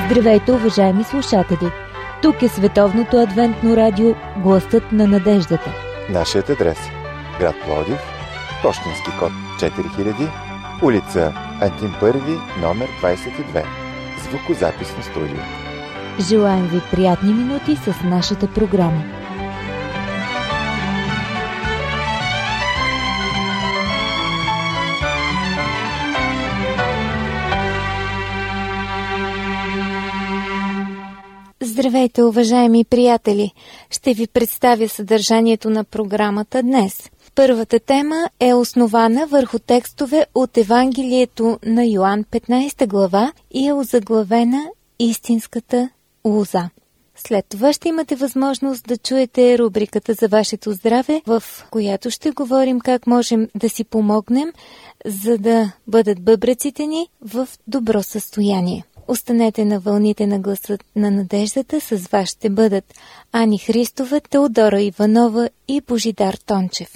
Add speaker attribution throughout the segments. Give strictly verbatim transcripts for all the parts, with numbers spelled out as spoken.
Speaker 1: Здравейте, уважаеми слушатели! Тук е световното адвентно радио Гласът на надеждата.
Speaker 2: Нашият адрес: град Пловдив, пощенски код четири хиляди, улица Антим първи, номер двадесет и две. Звукозаписно студио.
Speaker 1: Желаем ви приятни минути с нашата програма.
Speaker 3: Здравейте, уважаеми приятели! Ще ви представя съдържанието на програмата днес. Първата тема е основана върху текстове от Евангелието на Йоан, петнадесета глава, и е озаглавена Истинската лоза. След това ще имате възможност да чуете рубриката за вашето здраве, в която ще говорим как можем да си помогнем, за да бъдат бъбреците ни в добро състояние. Останете на вълните на Гласът на надеждата. С вас ще бъдат Ани Христова, Теодора Иванова и Божидар Тончев.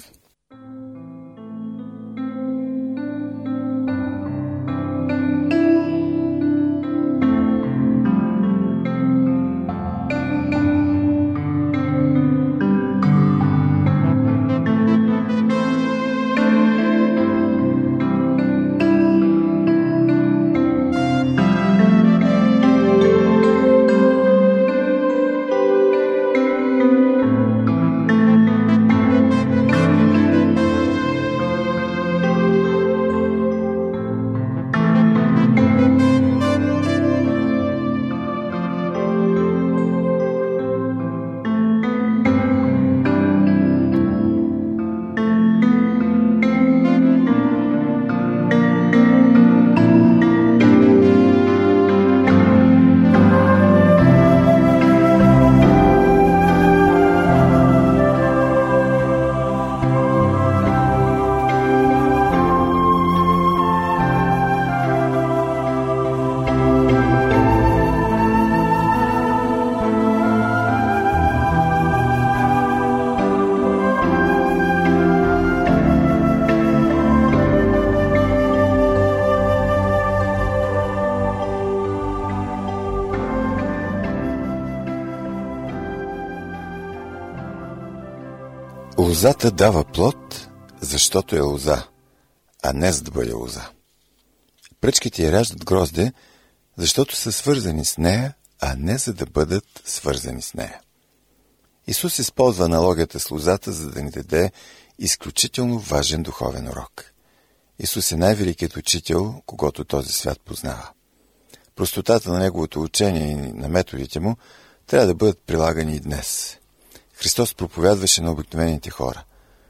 Speaker 2: Лозата дава плод, защото е лоза, а не за да бъде лоза. Пръчките я раждат грозде, защото са свързани с нея, а не за да бъдат свързани с нея. Исус използва аналогията с лозата, за да ни даде изключително важен духовен урок. Исус е най-великият учител, когото този свят познава. Простотата на неговото учение и на методите му трябва да бъдат прилагани и днес. Христос проповядваше на обикновените хора.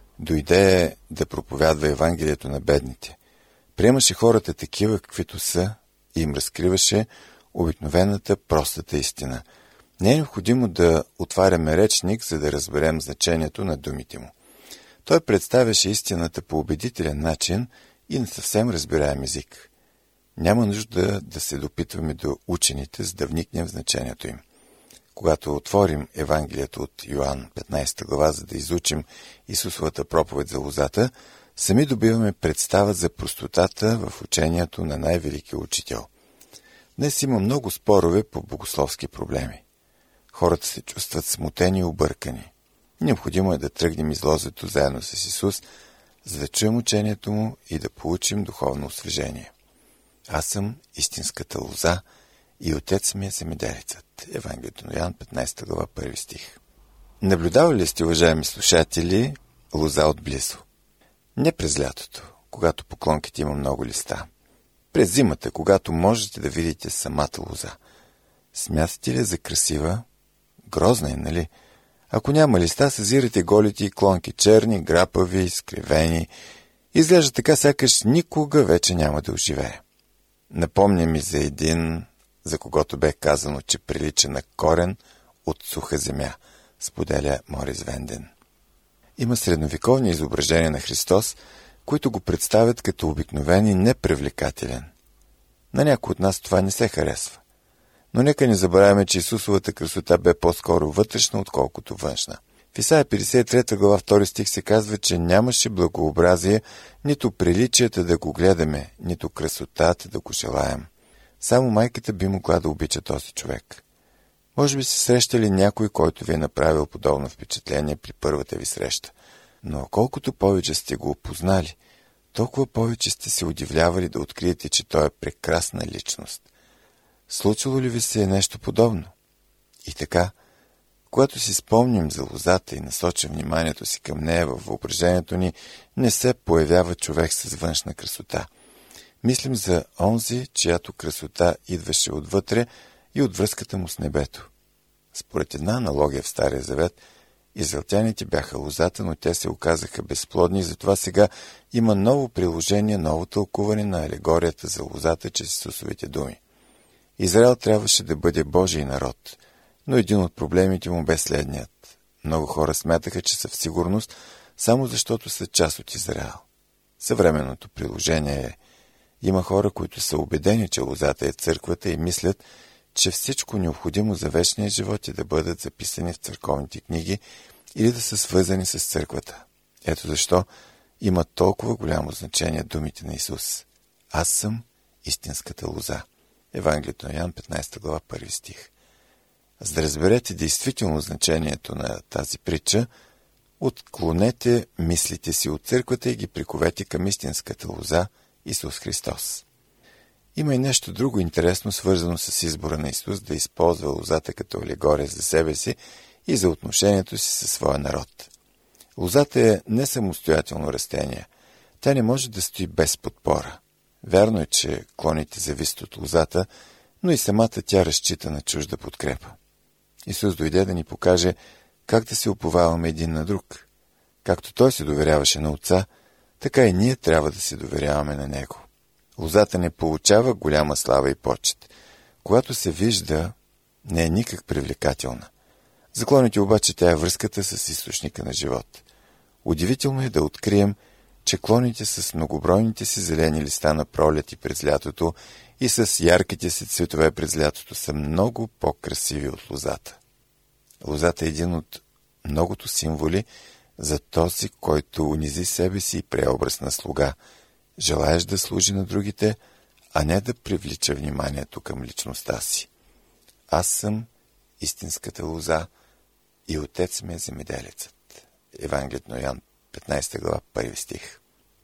Speaker 2: Дойде да проповядва Евангелието на бедните. Приемаше хората такива, каквито са, и им разкриваше обикновената, простата истина. Не е необходимо да отваряме речник, за да разберем значението на думите му. Той представяше истината по убедителен начин и на съвсем разбираем език. Няма нужда да се допитваме до учените, за да вникнем в значението им. Когато отворим Евангелието от Йоан, петнадесета глава, за да изучим Исусовата проповед за лозата, сами добиваме представа за простотата в учението на най-великия учител. Днес има много спорове по богословски проблеми. Хората се чувстват смутени и объркани. Необходимо е да тръгнем из лозето заедно с Исус, за да чуем учението му и да получим духовно освежение. Аз съм истинската лоза и отец ми е земеделецът. Евангелието на Йоан, петнадесета глава, първи стих. Наблюдавали ли сте, уважаеми слушатели, лоза отблизо? Не през лятото, когато по клонките има много листа. През зимата, когато можете да видите самата лоза. Смятате ли за красива? Грозна е, нали? Ако няма листа, съзирате голите и клонки, черни, грапави, изкривени. Изглежда така, сякаш никога вече няма да оживее. Напомня ми за един, за когото бе казано, че прилича на корен от суха земя, споделя Морис Венден. Има средновековни изображения на Христос, които го представят като обикновен и непривлекателен. На някой от нас това не се харесва. Но нека не забравяме, че Исусовата красота бе по-скоро вътрешна, отколкото външна. В Исаия петдесет и трета глава, втори стих се казва, че нямаше благообразие, нито приличията да го гледаме, нито красотата да го желаем. Само майката би могла да обича този човек. Може би се срещали някой, който ви е направил подобно впечатление при първата ви среща. Но колкото повече сте го опознали, толкова повече сте се удивлявали да откриете, че той е прекрасна личност. Случило ли ви се нещо подобно? И така, когато си спомним за лозата и насочим вниманието си към нея във въображението ни, не се появява човек с външна красота. Мислим за онзи, чиято красота идваше отвътре и от връзката му с небето. Според една аналогия в Стария завет, израелтяните бяха лозата, но те се оказаха безплодни и затова сега има ново приложение, ново тълкуване на алегорията за лозата чрез Исусовите думи. Израел трябваше да бъде Божий народ, но един от проблемите му бе следният. Много хора смятаха, че са в сигурност, само защото са част от Израел. Съвременното приложение е: има хора, които са убедени, че лозата е църквата и мислят, че всичко необходимо за вечния живот е да бъдат записани в църковните книги или да са свързани с църквата. Ето защо има толкова голямо значение думите на Исус. Аз съм истинската лоза. Евангелието на Йоан, петнайсета глава, първи стих. За да разберете действително значението на тази притча, отклонете мислите си от църквата и ги приковете към истинската лоза Исус Христос. Има и нещо друго интересно, свързано с избора на Исус да използва лозата като алегория за себе си и за отношението си със своя народ. Лозата е не самостоятелно растение. Тя не може да стои без подпора. Вярно е, че клоните зависят от лозата, но и самата тя разчита на чужда подкрепа. Исус дойде да ни покаже как да се уповаваме един на друг. Както Той се доверяваше на Отца, така и ние трябва да се доверяваме на Него. Лозата не получава голяма слава и почет. Когато се вижда, не е никак привлекателна. За клоните обаче тя е връзката с източника на живот. Удивително е да открием, че клоните с многобройните си зелени листа на пролет и през лятото и с ярките си цветове през лятото са много по-красиви от лозата. Лозата е един от многото символи за този, който унизи себе си и преобраз на слуга, желаеш да служи на другите, а не да привлича вниманието към личността си. Аз съм истинската лоза и Отец ми е земеделецът. Евангелието на Йоан, петнайсета глава, първи стих.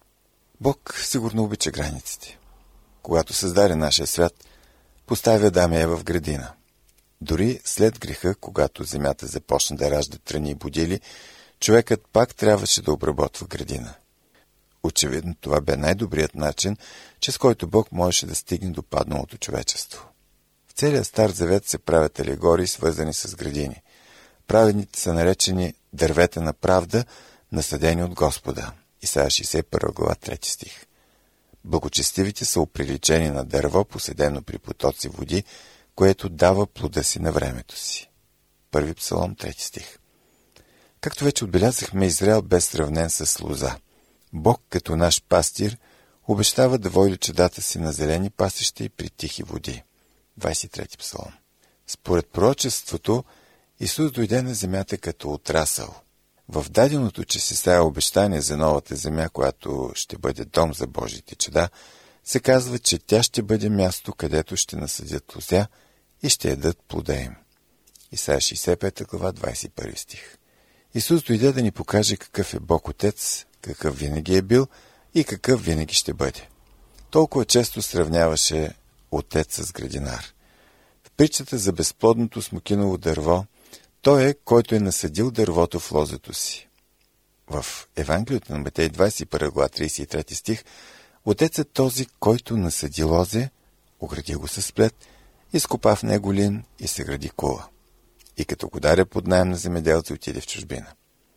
Speaker 2: Бог сигурно обича границите. Когато създаде нашия свят, поставя Адам и Ева в градина. Дори след греха, когато земята започна да ражда тръни и будили, човекът пак трябваше да обработва градина. Очевидно това бе най-добрият начин, чрез който Бог можеше да стигне до падналото човечество. В целия Стар Завет се правят алегории, свързани с градини. Праведните са наречени дървета на правда, насадени от Господа. Исаия шейсет и първа глава, трети стих. Благочестивите са оприличени на дърво, поседено при потоци води, което дава плода си на времето си. Първи псалом, трети стих. Както вече отбелязахме, Израел бе сравнен с лоза. Бог, като наш пастир, обещава да води чадата си на зелени пасища и при тихи води. двайсет и трети псалом. Според пророчеството, Исус дойде на земята като отрасъл. В даденото, че се става обещание за новата земя, която ще бъде дом за Божиите чада, се казва, че тя ще бъде място, където ще насадят лозя и ще ядат плода им. Исаия шейсет и пета глава, двайсет и първи стих. Исус дойде да ни покаже какъв е Бог Отец, какъв винаги е бил и какъв винаги ще бъде. Толкова често сравняваше Отец с градинар. В притчата за безплодното смокиново дърво, той е, който е насадил дървото в лозето си. В Евангелието на Матей, двайсет и първа глава, трийсет и трети стих, Отец е този, който насади лозе, огради го с плет, изкопа в него лин и съгради кула. И като го даде под наем на земеделци, отиде в чужбина.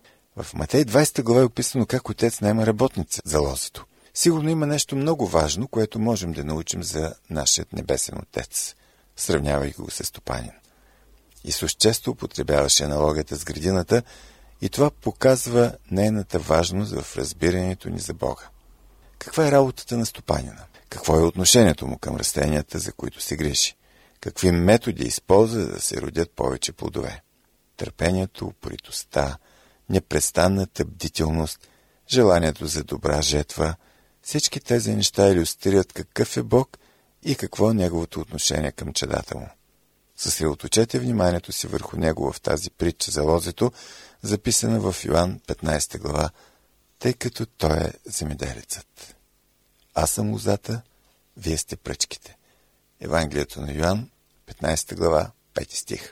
Speaker 2: В Матей двайсета глава е описано как Отец наема работница за лозето. Сигурно има нещо много важно, което можем да научим за нашият небесен Отец, сравнявайки го с стопанин. Исус често употребяваше аналогията с градината и това показва нейната важност в разбирането ни за Бога. Каква е работата на стопанина? Какво е отношението му към растенията, за които се грижи? Какви методи използва, за да се родят повече плодове? Търпението, упоритостта, непрестанната бдителност, желанието за добра жетва, всички тези неща илюстрират какъв е Бог и какво е неговото отношение към чедата му. Съсредоточете вниманието си върху него в тази притча за лозето, записана в Йоан петнайсета глава, тъй като той е земеделецът. Аз съм лозата, вие сте пръчките. Евангелието на Йоан, петнайсета глава, пети стих.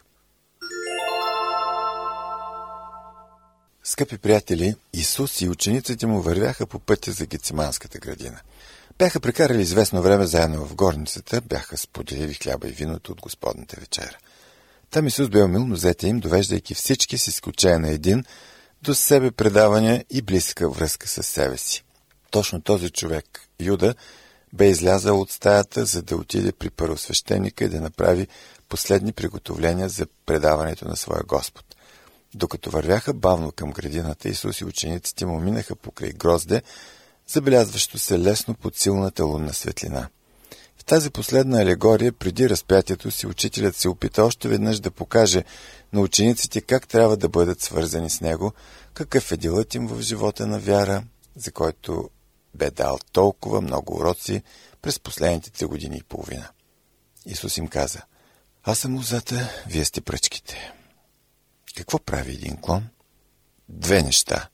Speaker 2: Скъпи приятели, Исус и учениците му вървяха по пътя за Гециманската градина. Бяха прекарали известно време заедно в горницата, бяха споделили хляба и виното от Господната вечера. Там Исус бе умилно взете им, довеждайки всички с изключение на един до себе предаване и близка връзка с себе си. Точно този човек, Юда, бе излязъл от стаята, за да отиде при първосвещеника и да направи последни приготовления за предаването на своя Господ. Докато вървяха бавно към градината, Исус и учениците му минаха покрай грозде, забелязващо се лесно под силната лунна светлина. В тази последна алегория, преди разпятието си, учителят се опита още веднъж да покаже на учениците как трябва да бъдат свързани с него, какъв е делът им в живота на вяра, за който бе дал толкова много уроци през последните три години и половина. Исус им каза: аз съм лозата, вие сте пръчките. Какво прави един клон? Две неща.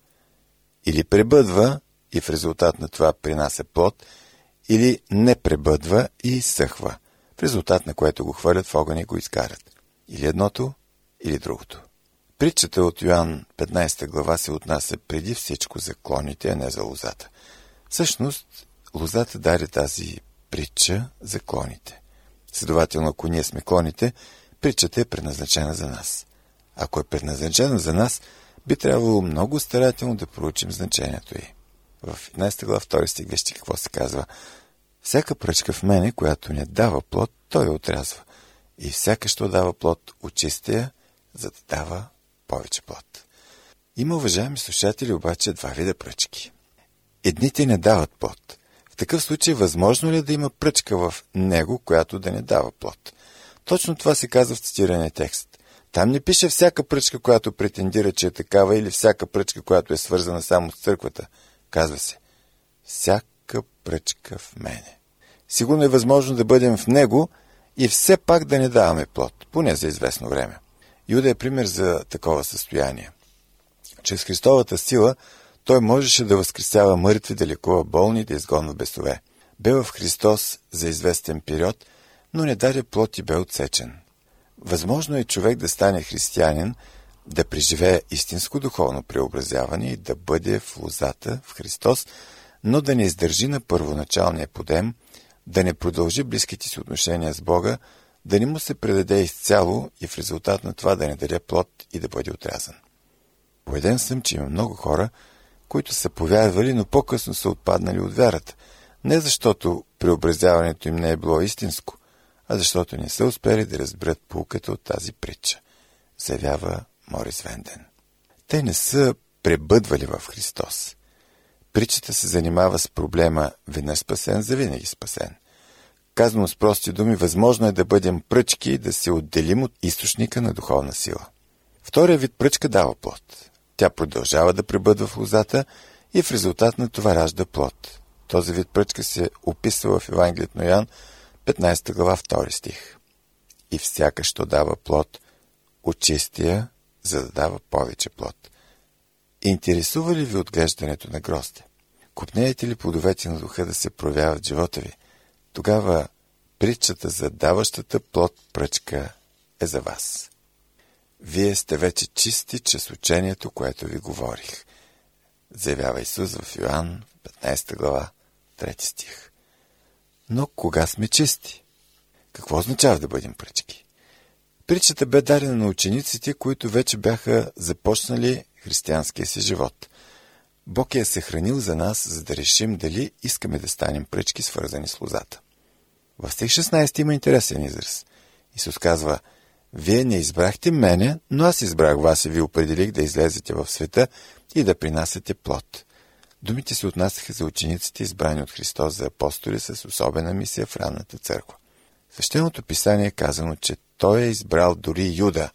Speaker 2: Или пребъдва и в резултат на това принася плод, или не пребъдва и изсъхва, в резултат на което го хвърлят в огън и го изкарат. Или едното, или другото. Притчата от Йоан петнайсета глава се отнася преди всичко за клоните, а не за лозата. Всъщност, лозата даде тази притча за клоните. Следователно, ако ние сме клоните, притчата е предназначена за нас. Ако е предназначена за нас, би трябвало много старателно да проучим значението й. В единайсета глава, втори стих, вижте какво се казва: всяка пръчка в мене, която не дава плод, той я отрязва. И всяка, що дава плод, очистя я, за да дава повече плод. Има, уважаеми слушатели, обаче два вида пръчки. Едните не дават плод. В такъв случай, възможно ли е да има пръчка в него, която да не дава плод? Точно това се казва в цитирания текст. Там не пише всяка пръчка, която претендира, че е такава, или всяка пръчка, която е свързана само с църквата. Казва се: всяка пръчка в мене. Сигурно е възможно да бъдем в него и все пак да не даваме плод, поне за известно време. Юда е пример за такова състояние. Чрез Христовата сила той можеше да възкресява мъртви, да лекува болни, да изгонва бесове. Бе в Христос за известен период, но не даде плод и бе отсечен. Възможно е човек да стане християнин, да преживее истинско духовно преобразяване и да бъде в лозата в Христос, но да не издържи на първоначалния подем, да не продължи близките си отношения с Бога, да не му се предаде изцяло и в резултат на това да не даде плод и да бъде отрязан. Убеден съм, че има много хора, които са повярвали, но по-късно са отпаднали от вярата. Не защото преобразяването им не е било истинско, а защото не са успели да разберат поуката от тази притча, заявява Морис Венден. Те не са пребъдвали в Христос. Притчата се занимава с проблема веднъж спасен, завинаги спасен. Казано с прости думи, възможно е да бъдем пръчки и да се отделим от източника на духовна сила. Втория вид пръчка дава плод. Тя продължава да пребъдва в лозата и в резултат на това ражда плод. Този вид пръчка се описва в Евангелието на Йоан, петнайсета глава, втори стих. И всяка, що дава плод, очисти я, за да дава повече плод. Интересува ли ви отглеждането на грозде? Копнеете ли плодовете на духа да се проявяват в живота ви? Тогава притчата за даващата плод пръчка е за вас. Вие сте вече чисти чрез учението, което ви говорих, заявява Исус в Йоан, петнайсета глава, трети стих. Но кога сме чисти? Какво означава да бъдем пръчки? Притчата бе дадена на учениците, които вече бяха започнали християнския си живот. Бог я е съхранил за нас, за да решим дали искаме да станем пръчки, свързани с лозата. В стих шестнайсети има интересен израз. Исус казва: вие не избрахте мене, но аз избрах вас и ви определих да излезете в света и да принасяте плод. Думите се отнасяха за учениците, избрани от Христос за апостоли с особена мисия в ранната църква. В Свещеното писание е казано, че той е избрал дори Юда,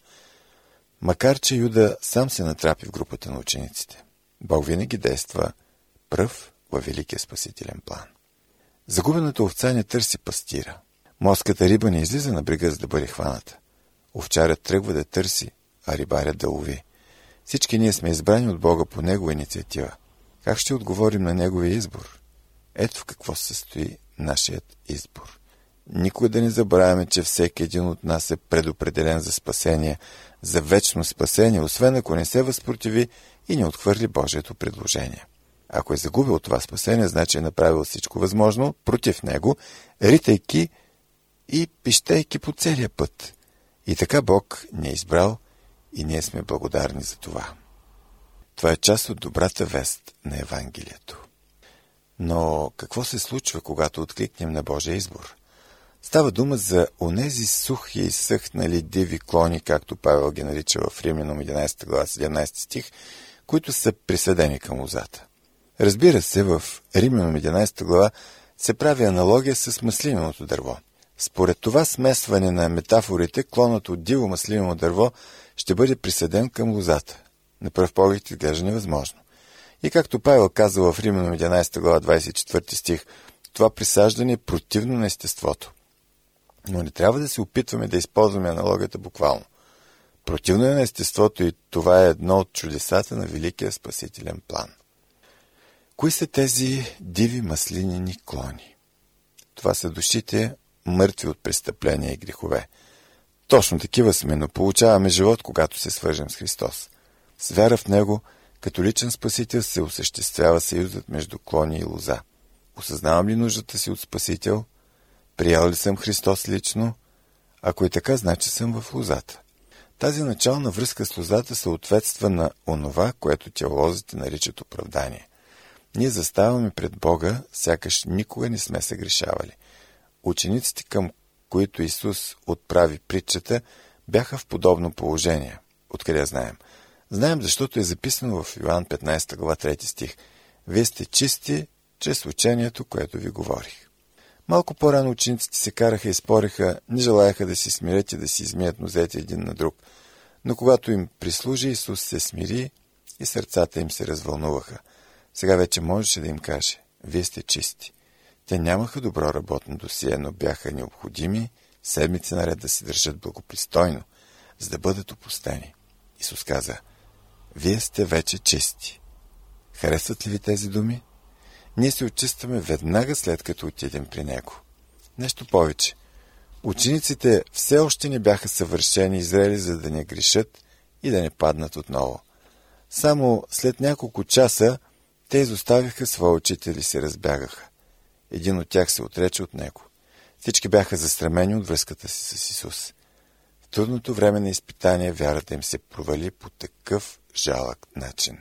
Speaker 2: макар че Юда сам се натрапи в групата на учениците. Бог винаги действа пръв във великия спасителен план. Загубената овца не търси пастира. Морската риба не излиза на брега, за да бъде хваната. Овчарят тръгва да търси, а рибарят да лови. Всички ние сме избрани от Бога по Негова инициатива. Как ще отговорим на Неговия избор? Ето в какво се състои нашият избор. Никога да не забравяме, че всеки един от нас е предопределен за спасение, за вечно спасение, освен ако не се възпротиви и не отхвърли Божието предложение. Ако е загубил това спасение, значи е направил всичко възможно против него, ритайки и пищейки по целия път. И така Бог ни е избрал и ние сме благодарни за това. Това е част от добрата вест на Евангелието. Но какво се случва, когато откликнем на Божия избор? Става дума за онези сухи и съхнали диви клони, както Павел ги нарича в Римляном единадесета глава седемнадесети стих, които са присъдени към лозата. Разбира се, в Римляном единадесета глава се прави аналогия с маслиненото дърво. Според това смесване на метафорите, клонът от диво маслинено дърво ще бъде присъден към лозата. На пръв поглед изглежда невъзможно. И както Павел казва в Римляном единадесета глава двадесет и четвърти стих, това присаждане е противно на естеството. Но не трябва да се опитваме да използваме аналогията буквално. Противно е на естеството и това е едно от чудесата на великия спасителен план. Кои са тези диви маслинени клони? Това са душите, мъртви от престъпления и грехове. Точно такива сме, но получаваме живот, когато се свържем с Христос. С вяра в Него, като личен спасител, се осъществява съюзът между клони и лоза. Осъзнавам ли нуждата си от спасител? Приял ли съм Христос лично? Ако е така, значи съм в лозата. Тази начална връзка с лозата съответства на онова, което теолозите наричат оправдание. Ние заставаме пред Бога, сякаш никога не сме съгрешавали. Учениците, към които Исус отправи притчата, бяха в подобно положение. Откъде знаем? Знаем, защото е записано в Йоан петнадесета глава трети стих. Вие сте чисти чрез учението, което ви говорих. Малко по-рано учениците се караха и спореха, не желаяха да си смирят и да си измият нозете един на друг. Но когато им прислужи, Исус се смири и сърцата им се развълнуваха. Сега вече можеше да им каже, вие сте чисти. Те нямаха добро работно досие, но бяха необходими седмици наред да си държат благопристойно, за да бъдат опростени. Исус каза, вие сте вече чисти. Харесват ли ви тези думи? Ние се очистваме веднага след като отидем при Него. Нещо повече. Учениците все още не бяха съвършени и зрели, за да не грешат и да не паднат отново. Само след няколко часа те изоставиха своя учител и се разбягаха. Един от тях се отрече от Него. Всички бяха застремени от връзката си с Исус. В трудното време на изпитание вярата им се провали по такъв жалък начин.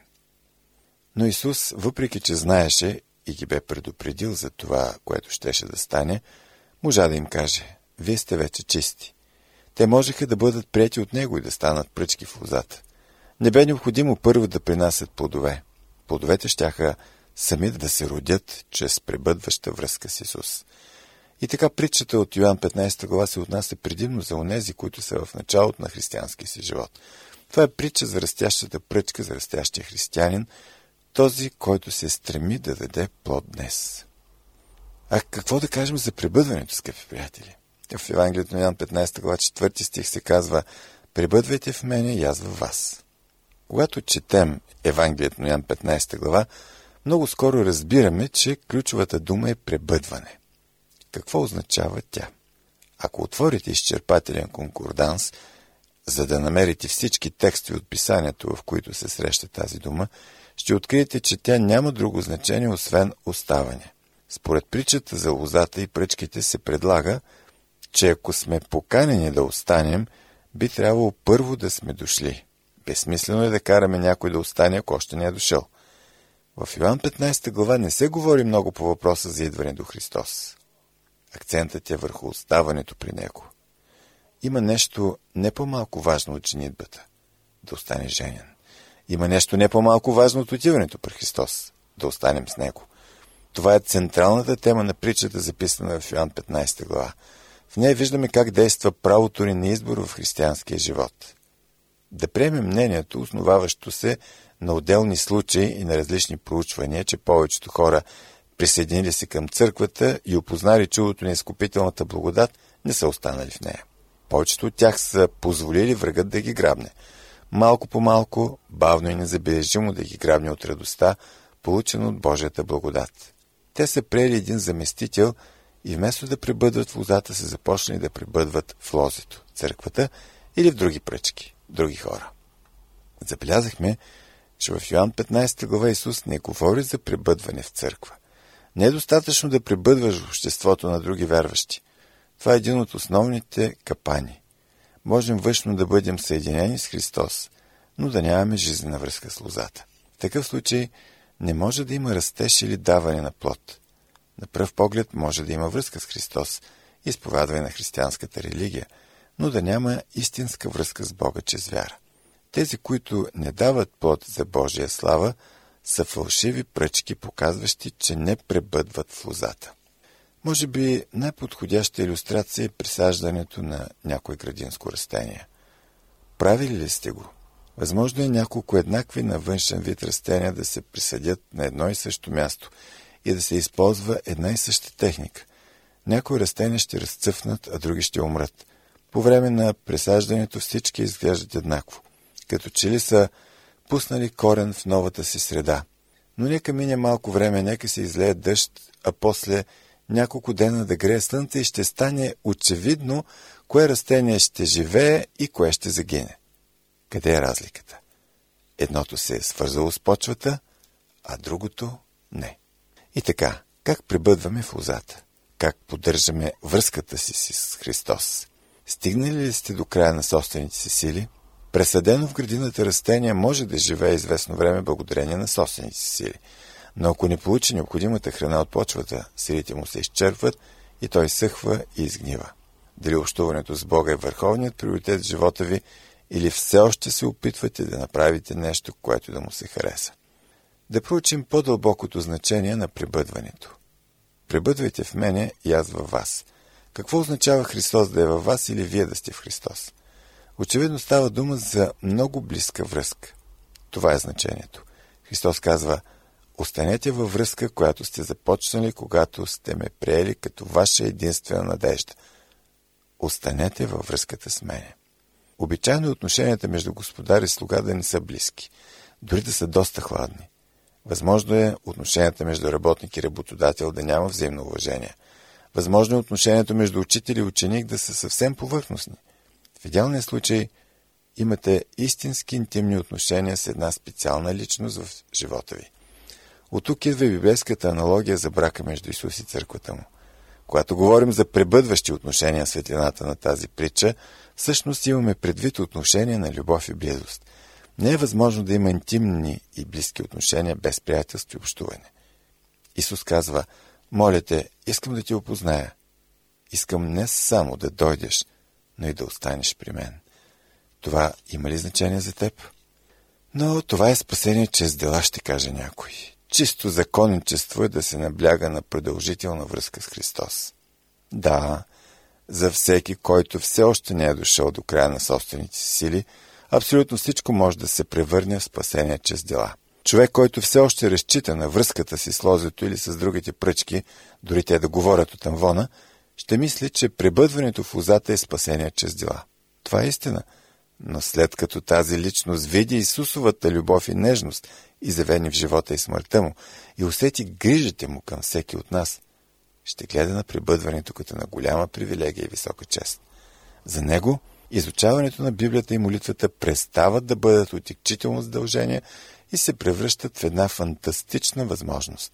Speaker 2: Но Исус, въпреки че знаеше и ги бе предупредил за това, което щеше да стане, можа да им каже, вие сте вече чисти. Те можеха да бъдат приети от Него и да станат пръчки в лозата. Не бе необходимо първо да принасят плодове. Плодовете щяха сами да се родят чрез пребъдваща връзка с Исус. И така притчата от Йоан петнадесета глава се отнася предимно за онези, които са в началото на християнския си живот. Това е притча за растящата пръчка, за растящия християнин, този, който се стреми да даде плод днес. А какво да кажем за пребъдването, скъпи приятели? В Евангелието на Йоан петнадесета глава четвърти стих се казва, пребъдвайте в мене и аз във вас. Когато четем Евангелието на Йоан петнадесета глава, много скоро разбираме, че ключовата дума е пребъдване. Какво означава тя? Ако отворите изчерпателен конкорданс, за да намерите всички текстове от писанието, в които се среща тази дума, ще откриете, че тя няма друго значение, освен оставане. Според притчата за лозата и пръчките се предлага, че ако сме поканени да останем, би трябвало първо да сме дошли. Безсмислено е да караме някой да остане, ако още не е дошъл. В Йоан петнадесета глава не се говори много по въпроса за идване до Христос. Акцентът е върху оставането при Него. Има нещо не по-малко важно от женитбата – да остане женен. Има нещо не по-малко важно от отиването при Христос – да останем с Него. Това е централната тема на притчата, записана в Йоан петнадесета глава. В нея виждаме как действа правото ни на избор в християнския живот. Да приемем мнението, основаващо се на отделни случаи и на различни проучвания, че повечето хора присъединили се към църквата и опознали чудото на изкупителната благодат, не са останали в нея. Повечето от тях са позволили врагът да ги грабне. Малко по малко, бавно и незабележимо да ги грабне от радостта, получена от Божията благодат. Те са приели един заместител и вместо да пребъдват в лозата, са започнали да пребъдват в лозето, църквата или в други пръчки, други хора. Забелязахме, че в Йоан петнайсета глава Исус не говори за пребъдване в църква. Не е достатъчно да пребъдваш в обществото на други вярващи. Това е един от основните капани. Можем външно да бъдем съединени с Христос, но да нямаме жизнена връзка с лозата. В такъв случай не може да има растеж или даване на плод. На пръв поглед може да има връзка с Христос, изповядване на християнската религия, но да няма истинска връзка с Бога чрез вяра. Тези, които не дават плод за Божия слава, са фалшиви пръчки, показващи, че не пребъдват в лозата. Може би най-подходяща илюстрация е присаждането на някое градинско растение. Правили ли сте го? Възможно е няколко еднакви на външен вид растения да се присадят на едно и също място и да се използва една и съща техника. Някои растения ще разцъфнат, а други ще умрат. По време на присаждането всички изглеждат еднакво, като че ли са пуснали корен в новата си среда. Но нека мине малко време, нека се излее дъжд, а после няколко дена да грее слънце и ще стане очевидно кое растение ще живее и кое ще загине. Къде е разликата? Едното се е свързало с почвата, а другото не. И така, как пребъдваме в лозата? Как поддържаме връзката си с Христос? Стигнали ли сте до края на собствените си сили? Пресадено в градината растение може да живее известно време благодарение на собствените си сили. Но ако не получи необходимата храна от почвата, силите му се изчерпват и той съхва и изгнива. Дали общуването с Бога е върховният приоритет в живота ви, или все още се опитвате да направите нещо, което да му се хареса. Да проучим по-дълбокото значение на пребъдването. Пребъдвайте в мене и аз във вас. Какво означава Христос да е във вас или вие да сте в Христос? Очевидно става дума за много близка връзка. Това е значението. Христос казва: останете във връзка, която сте започнали, когато сте ме приели като ваша единствена надежда. Останете във връзката с мене. Обичайно отношенията между господар и слуга да не са близки, дори да са доста хладни. Възможно е отношенията между работник и работодател да няма взаимно уважение. Възможно е отношението между учител и ученик да са съвсем повърхностни. В идеалния случай имате истински интимни отношения с една специална личност в живота ви. От тук идва и библейската аналогия за брака между Исус и църквата му. Когато говорим за пребъдващи отношения в светлината на тази притча, всъщност имаме предвид отношения на любов и близост. Не е възможно да има интимни и близки отношения без приятелство и общуване. Исус казва: моля те, искам да ти опозная. Искам не само да дойдеш, но и да останеш при мен. Това има ли значение за теб? Но това е спасение чрез дела, ще каже някой. Чисто законничество е да се набляга на продължителна връзка с Христос. Да, за всеки, който все още не е дошъл до края на собствените си сили, абсолютно всичко може да се превърне в спасение чрез дела. Човек, който все още разчита на връзката си с лозето или с другите пръчки, дори те да говорят от амвона, ще мисли, че пребъдването в лозата е спасение чрез дела. Това е истина. Но след като тази личност види Исусовата любов и нежност, изявени в живота и смъртта му, и усети грижите му към всеки от нас, ще гледа на пребъдването като на голяма привилегия и висока чест. За него изучаването на Библията и молитвата престават да бъдат отекчително задължение и се превръщат в една фантастична възможност.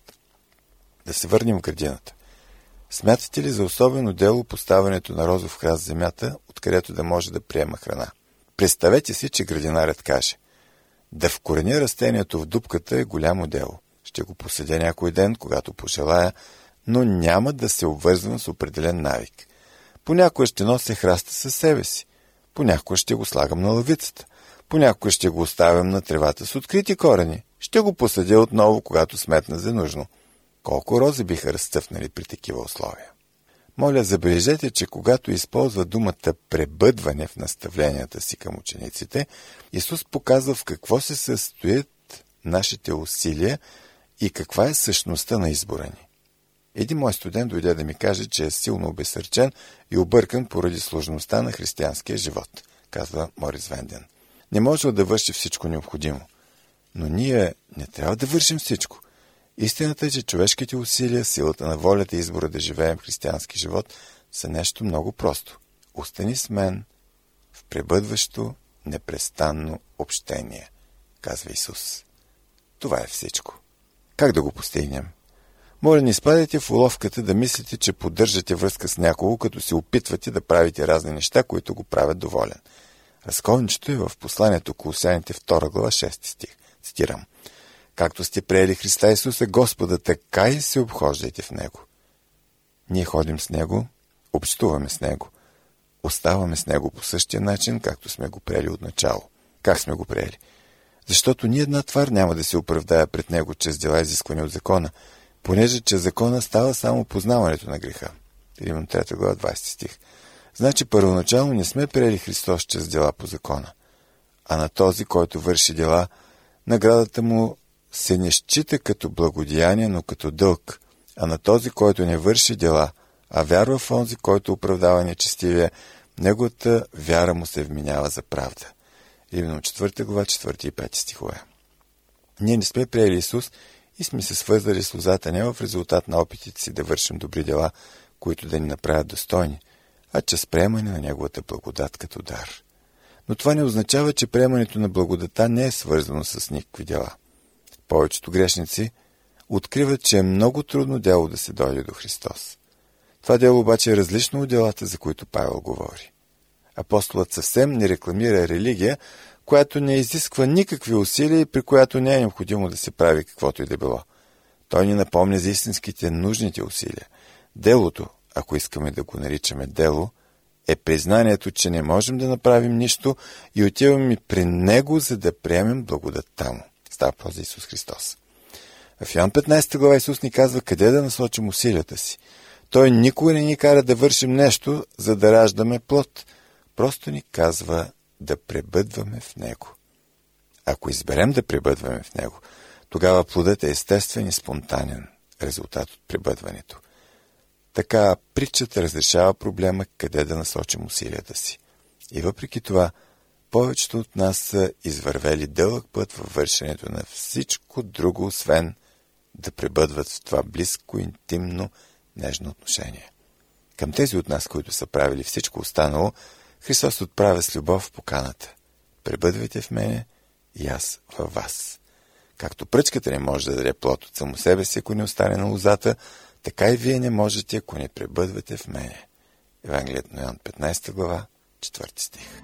Speaker 2: Да се върнем в градината. Смятате ли за особено дело поставянето на розов храст в земята, откъдето да може да приема храна? Представете си, че градинарят каже: да вкореня растението в дупката е голямо дело. Ще го посадя някой ден, когато пожелая, но няма да се обвързвам с определен навик. Понякога ще нося храста със себе си, понякога ще го слагам на лавицата, понякога ще го оставям на тревата с открити корени, ще го посадя отново, когато сметна за нужно. Колко рози биха разцъфнали при такива условия? Моля, забележете, че когато използва думата пребъдване в наставленията си към учениците, Исус показва в какво се състоят нашите усилия и каква е същността на избора ни. Един мой студент дойде да ми каже, че е силно обезсърчен и объркан поради сложността на християнския живот, казва Морис Венден. Не може да върши всичко необходимо. Но ние не трябва да вършим всичко. Истината е, че човешките усилия, силата на волята и избора да живеем християнски живот са нещо много просто. Остани с мен в пребъдващо, непрестанно общение, казва Исус. Това е всичко. Как да го постигнем? Моля, не изпадайте в уловката да мислите, че поддържате връзка с някого, като се опитвате да правите разни неща, които го правят доволен. Разковничето е в посланието Колосяните втора глава шести стих. Цитирам: както сте приели Христа Исуса Господа, така и се обхождайте в Него. Ние ходим с Него, общуваме с Него, оставаме с Него по същия начин, както сме го приели от начало. Как сме го приели? Защото ни една твар няма да се оправдае пред Него чрез дела, изисквани от закона, понеже чрез закона става само познаването на греха. Римляни трета глава двадесети стих. Значи първоначално не сме приели Христос чрез дела по закона, а на този, който върши дела, наградата му се не счита като благодеяние, но като дълг, а на този, който не върши дела, а вярва в онзи, който оправдава нечестивия, неговата вяра му се вменява за правда. Римляни четвърта глава четвърти и пети стихове. Ние не сме приели Исус и сме се свързали с лозата не в резултат на опитите си да вършим добри дела, които да ни направят достойни, а чрез приемане на Неговата благодат като дар. Но това не означава, че приемането на благодата не е свързано с никакви дела. Повечето грешници откриват, че е много трудно дело да се дойде до Христос. Това дело обаче е различно от делата, за които Павел говори. Апостолът съвсем не рекламира религия, която не изисква никакви усилия и при която не е необходимо да се прави каквото и да било. Той ни напомня за истинските нужните усилия. Делото, ако искаме да го наричаме дело, е признанието, че не можем да направим нищо и отиваме при Него, за да приемем благодатта Му. Става въпрос за Исус Христос. В Йоан петнадесета глава Исус ни казва къде да насочим усилията си. Той никога не ни кара да вършим нещо, за да раждаме плод. Просто ни казва да пребъдваме в Него. Ако изберем да пребъдваме в Него, тогава плодът е естествен и спонтанен резултат от пребъдването. Така притчата разрешава проблема къде да насочим усилията си. И въпреки това, повечето от нас са извървели дълъг път във вършенето на всичко друго, освен да пребъдват в това близко, интимно, нежно отношение. Към тези от нас, които са правили всичко останало, Христос отправя с любов поканата: пребъдвайте в мене и аз във вас. Както пръчката не може да даде плод от само себе си, ако не остане на лозата, така и вие не можете, ако не пребъдвате в мене. Евангелието на Йоан петнадесета глава, четвърти стих.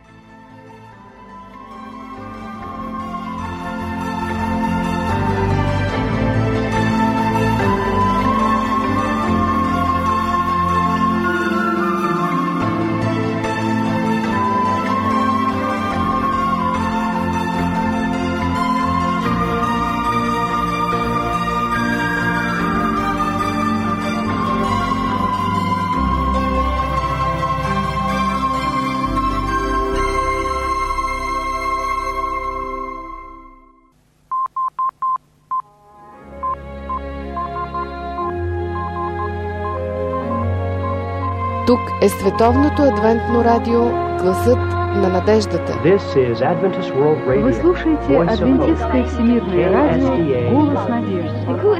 Speaker 4: Тук е Световното адвентно радио, гласът на надеждата.
Speaker 5: Вы слушаете Адвентистское всемирное радио, голос надежды.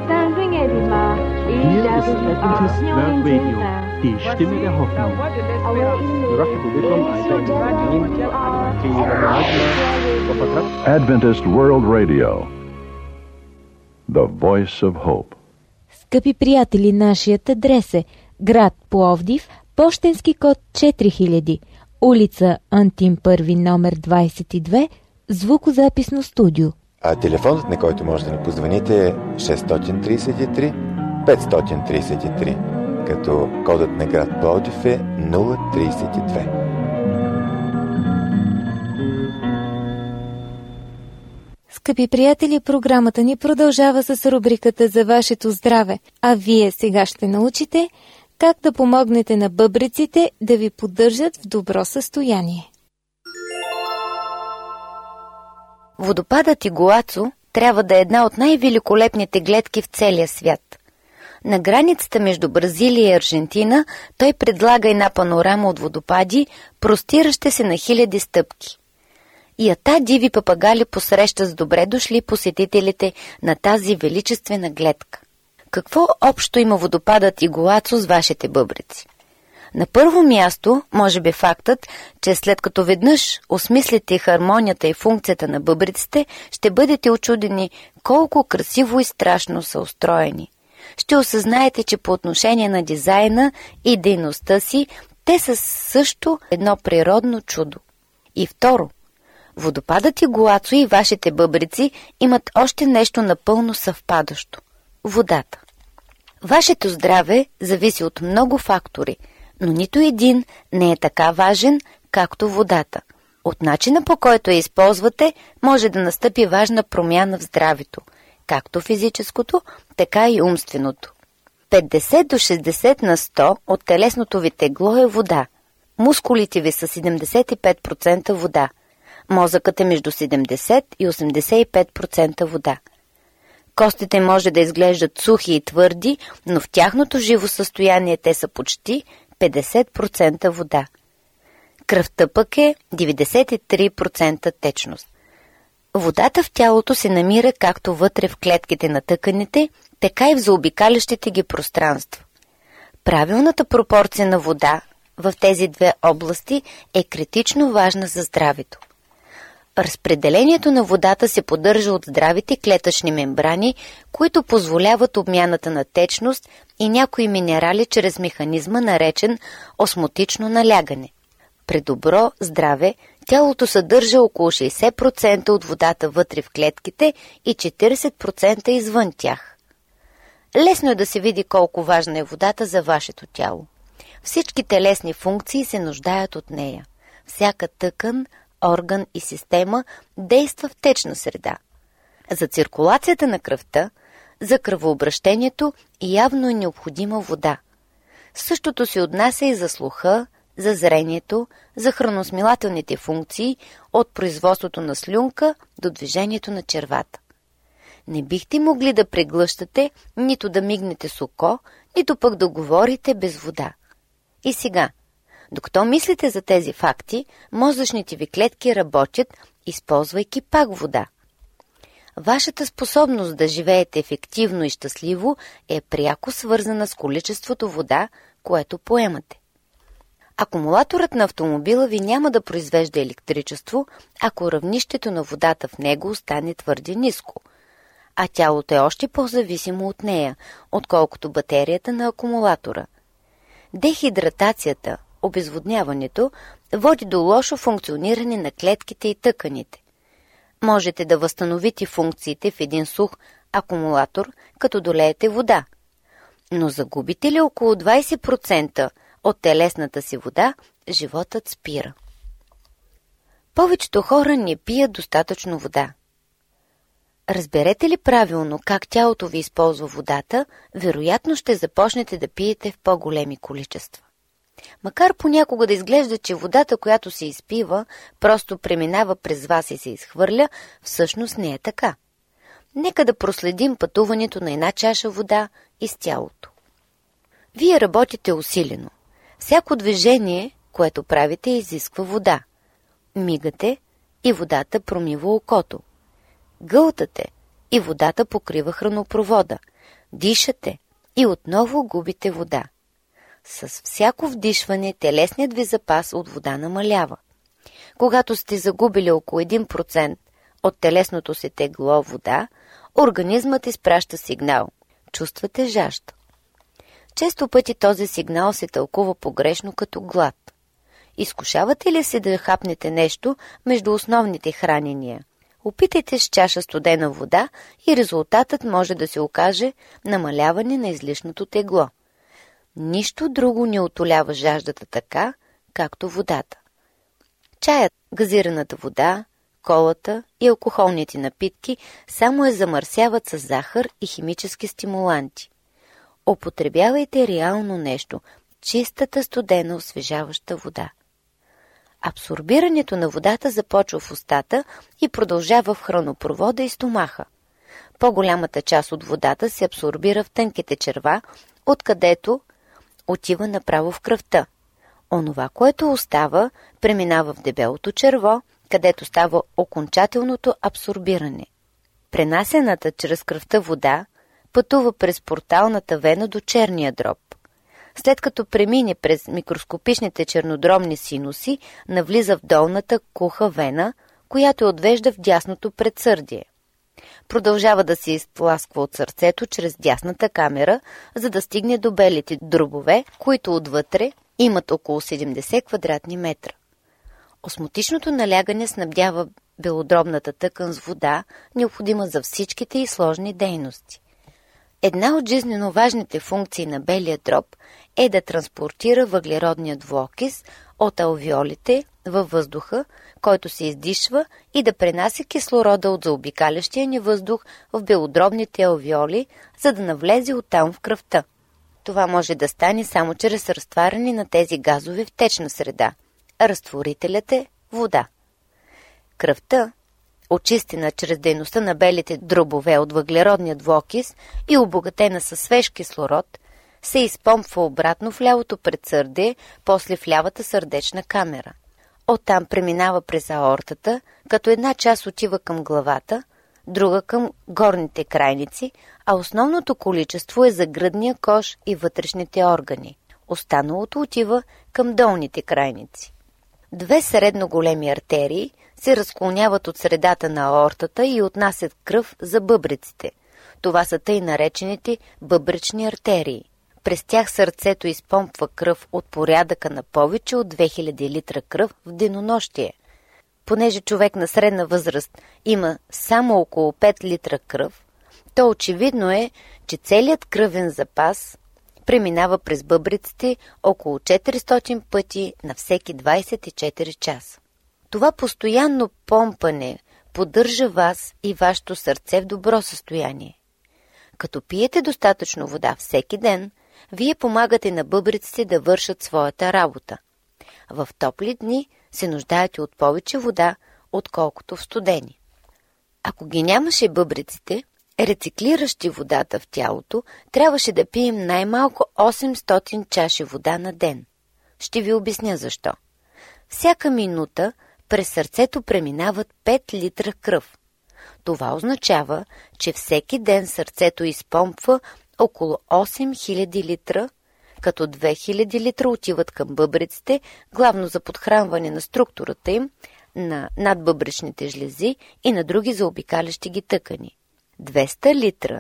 Speaker 6: Adventist World Radio, the voice of hope.
Speaker 1: Скъпи приятели, нашият адрес е град Пловдив, пощенски код четири хиляди, улица Антим първи, номер двадесет и две, звукозаписно студио.
Speaker 2: А телефонът, на който може да ни позвоните, е шест три три пет три три, като кодът на град Пловдив е нула тридесет и две.
Speaker 3: Скъпи приятели, програмата ни продължава с рубриката за вашето здраве, а вие сега ще научите как да помогнете на бъбреците да ви поддържат в добро състояние.
Speaker 7: Водопадът Игуацу трябва да е една от най-великолепните гледки в целия свят. На границата между Бразилия и Аржентина той предлага една панорама от водопади, простираща се на хиляди стъпки. Ята диви папагали посреща с добре дошли посетителите на тази величествена гледка. Какво общо има водопадът Игуацу с вашите бъбреци? На първо място, може би фактът, че след като веднъж осмислите хармонията и функцията на бъбреците, ще бъдете учудени колко красиво и страшно са устроени. Ще осъзнаете, че по отношение на дизайна и дейността си, те са също едно природно чудо. И второ, водопадът Игуацу и вашите бъбреци имат още нещо напълно съвпадащо – водата. Вашето здраве зависи от много фактори, но нито един не е така важен, както водата. От начина, по който я използвате, може да настъпи важна промяна в здравето, както физическото, така и умственото. петдесет до шестдесет на сто от телесното ви тегло е вода. Мускулите ви са седемдесет и пет процента вода. Мозъкът е между седемдесет и осемдесет и пет процента вода. Костите може да изглеждат сухи и твърди, но в тяхното живо състояние те са почти петдесет процента вода. Кръвта пък е деветдесет и три процента течност. Водата в тялото се намира както вътре в клетките на тъканите, така и в заобикалящите ги пространства. Правилната пропорция на вода в тези две области е критично важна за здравето. Разпределението на водата се поддържа от здравите клетъчни мембрани, които позволяват обмяната на течност и някои минерали чрез механизма, наречен осмотично налягане. При добро здраве тялото съдържа около шейсет процента от водата вътре в клетките и четиридесет процента извън тях. Лесно е да се види колко важна е водата за вашето тяло. Всички телесни функции се нуждаят от нея. Всяка тъкан, орган и система действа в течна среда. За циркулацията на кръвта, за кръвообращението явно е необходима вода. Същото се отнася и за слуха, за зрението, за храносмилателните функции, от производството на слюнка до движението на червата. Не бихте могли да преглъщате, нито да мигнете с око, нито пък да говорите без вода. И сега, докато мислите за тези факти, мозъчните ви клетки работят, използвайки пак вода. Вашата способност да живеете ефективно и щастливо е пряко свързана с количеството вода, което поемате. Акумулаторът на автомобила ви няма да произвежда електричество, ако равнището на водата в него остане твърде ниско, а тялото е още по-зависимо от нея, отколкото батерията на акумулатора. Дехидратацията, обезводняването, води до лошо функциониране на клетките и тъканите. Можете да възстановите функциите в един сух акумулатор, като долеете вода. Но загубите ли около двадесет процента от телесната си вода, животът спира. Повечето хора не пият достатъчно вода. Разберете ли правилно как тялото ви използва водата, вероятно ще започнете да пиете в по-големи количества. Макар понякога да изглежда, че водата, която се изпива, просто преминава през вас и се изхвърля, всъщност не е така. Нека да проследим пътуването на една чаша вода из тялото. Вие работите усилено. Всяко движение, което правите, изисква вода. Мигате и водата промива окото. Гълтате и водата покрива хранопровода. Дишате и отново губите вода. С всяко вдишване телесният ви запас от вода намалява. Когато сте загубили около един процент от телесното си тегло вода, организмът изпраща сигнал. Чувствате жажда. Често пъти този сигнал се тълкува погрешно като глад. Изкушавате ли се да хапнете нещо между основните хранения? Опитайте с чаша студена вода и резултатът може да се окаже намаляване на излишното тегло. Нищо друго не утолява жаждата така, както водата. Чаят, газираната вода, колата и алкохолните напитки само я замърсяват с захар и химически стимуланти. Употребявайте реално нещо – чистата студена освежаваща вода. Абсорбирането на водата започва в устата и продължава в хранопровода и стомаха. По-голямата част от водата се абсорбира в тънките черва, откъдето отива направо в кръвта. Онова, което остава, преминава в дебелото черво, където става окончателното абсорбиране. Пренасената чрез кръвта вода пътува през порталната вена до черния дроб. След като премине през микроскопичните чернодробни синуси, навлиза в долната куха вена, която отвежда в дясното предсърдие. Продължава да се изтласква от сърцето чрез дясната камера, за да стигне до белите дробове, които отвътре имат около седемдесет квадратни метра. Осмотичното налягане снабдява белодробната тъкан с вода, необходима за всичките и сложни дейности. Една от жизнено важните функции на белия дроб е да транспортира въглеродния двуокис от алвеолите във въздуха, който се издишва, и да пренася кислорода от заобикалящия ни въздух в белодробните алвеоли, за да навлезе оттам в кръвта. Това може да стане само чрез разтваряне на тези газове в течна среда. Разтворителят е вода. Кръвта, очистена чрез дейността на белите дробове от въглеродния двуокис и обогатена със свеж кислород, се изпомпва обратно в лявото предсърдие, после в лявата сърдечна камера. Оттам преминава през аортата, като една част отива към главата, друга към горните крайници, а основното количество е за гръдния кош и вътрешните органи. Останалото отива към долните крайници. Две средно големи артерии се разклоняват от средата на аортата и отнасят кръв за бъбреците. Това са тъй наречените бъбречни артерии. През тях сърцето изпомпва кръв от порядъка на повече от две хиляди литра кръв в денонощие. Понеже човек на средна възраст има само около пет литра кръв, то очевидно е, че целият кръвен запас преминава през бъбреците около четиристотин пъти на всеки двадесет и четири часа. Това постоянно помпане поддържа вас и вашето сърце в добро състояние. Като пиете достатъчно вода всеки ден, вие помагате на бъбреците да вършат своята работа. В топли дни се нуждаете от повече вода, отколкото в студени. Ако ги нямаше бъбреците, рециклиращи водата в тялото, трябваше да пием най-малко осемстотин чаши вода на ден. Ще ви обясня защо. Всяка минута през сърцето преминават пет литра кръв. Това означава, че всеки ден сърцето изпомпва около осем хиляди литра, като две хиляди литра отиват към бъбреците, главно за подхранване на структурата им, на надбъбречните жлези и на други заобикалящи ги тъкани. двеста литра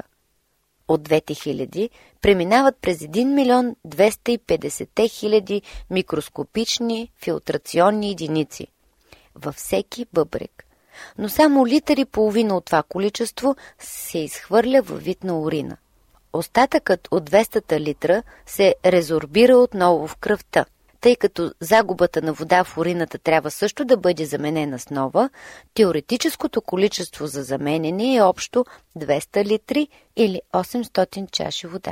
Speaker 7: от двете хиляди преминават през един милион двеста и петдесет хиляди микроскопични филтрационни единици във всеки бъбрек. Но само литър и половина от това количество се изхвърля във вид на урина. Остатъкът от двеста литра се резорбира отново в кръвта. Тъй като загубата на вода в урината трябва също да бъде заменена с нова, теоретическото количество за заменяне е общо двеста литри или осемстотин чаши вода.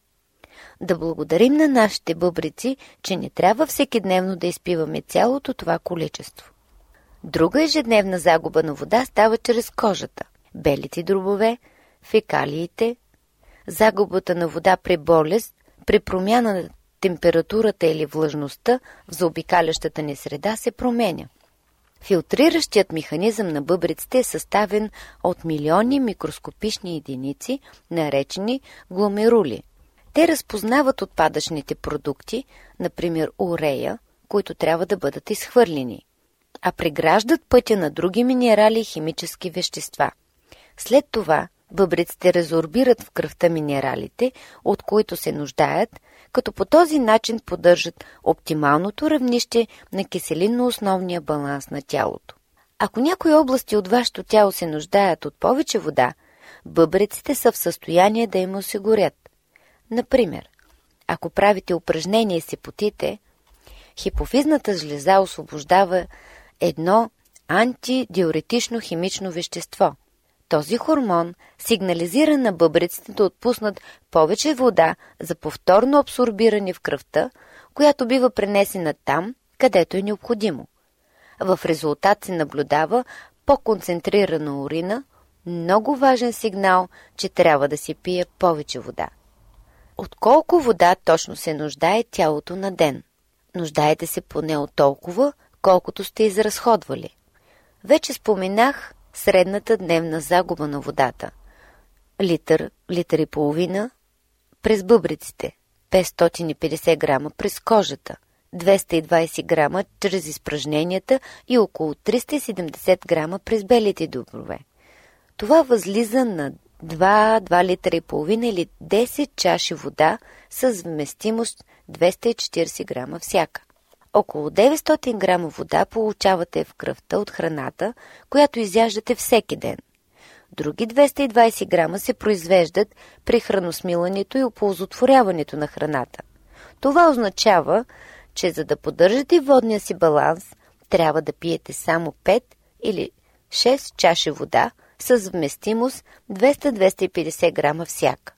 Speaker 7: Да благодарим на нашите бъбреци, че не трябва всекидневно да изпиваме цялото това количество. Друга ежедневна загуба на вода става чрез кожата, белите дробове, фекалиите. Загубата на вода при болест, при промяна на температурата или влажността в заобикалящата ни среда се променя. Филтриращият механизъм на бъбреците е съставен от милиони микроскопични единици, наречени гломерули. Те разпознават отпадъчните продукти, например урея, които трябва да бъдат изхвърлени, а преграждат пътя на други минерали и химически вещества. След това бъбреците резорбират в кръвта минералите, от които се нуждаят, като по този начин поддържат оптималното равнище на киселинно-основния баланс на тялото. Ако някои области от вашето тяло се нуждаят от повече вода, бъбреците са в състояние да им осигурят. Например, ако правите упражнение и се потите, хипофизната жлеза освобождава едно антидиуретично химично вещество. Този хормон сигнализира на бъбреците да отпуснат повече вода за повторно абсорбиране в кръвта, която бива пренесена там, където е необходимо. В резултат се наблюдава по-концентрирана урина, много важен сигнал, че трябва да се пие повече вода. От колко вода точно се нуждае тялото на ден? Нуждаете се поне от толкова, колкото сте изразходвали. Вече споменах средната дневна загуба на водата. Литър, литър и половина през бъбреците, петстотин и петдесет грама през кожата, двеста и двадесет грама чрез изпражненията и около триста и седемдесет грама през белите дробове. Това възлиза на два литра и половина или десет чаши вода с вместимост двеста и четиридесет грама всяка. Около деветстотин грама вода получавате в кръвта от храната, която изяждате всеки ден. Други двеста и двадесет грама се произвеждат при храносмилането и оползотворяването на храната. Това означава, че за да поддържате водния си баланс, трябва да пиете само пет или шест чаши вода с вместимост двеста до двеста и петдесет грама всяка.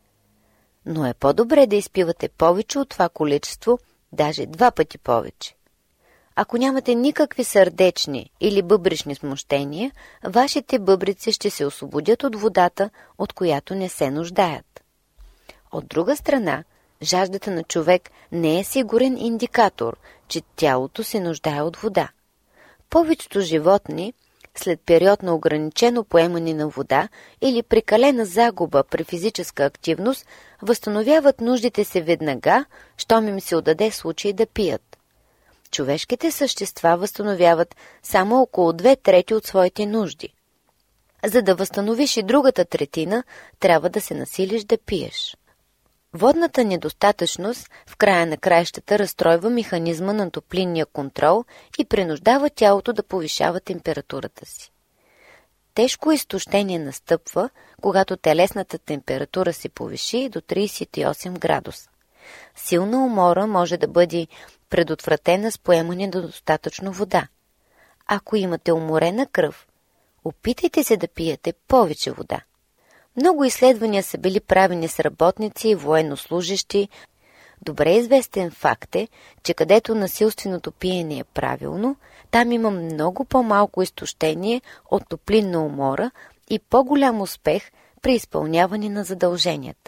Speaker 7: Но е по-добре да изпивате повече от това количество, даже два пъти повече. Ако нямате никакви сърдечни или бъбречни смущения, вашите бъбрици ще се освободят от водата, от която не се нуждаят. От друга страна, жаждата на човек не е сигурен индикатор, че тялото се нуждае от вода. Повечето животни, след период на ограничено поемане на вода или прекалена загуба при физическа активност, възстановяват нуждите си веднага, щом им се отдаде случай да пият. Човешките същества възстановяват само около две трети от своите нужди. За да възстановиш и другата третина, трябва да се насилиш да пиеш. Водната недостатъчност в края на краищата разстройва механизма на топлинния контрол и принуждава тялото да повишава температурата си. Тежко изтощение настъпва, когато телесната температура се повиши до тридесет и осем градуса. Силна умора може да бъде предотвратена с поемане на достатъчно вода. Ако имате уморена кръв, опитайте се да пиете повече вода. Много изследвания са били правени с работници и военнослужещи. Добре известен факт е, че където насилственото пиене е правилно, там има много по-малко изтощение от топлинна умора и по-голям успех при изпълняване на задълженията.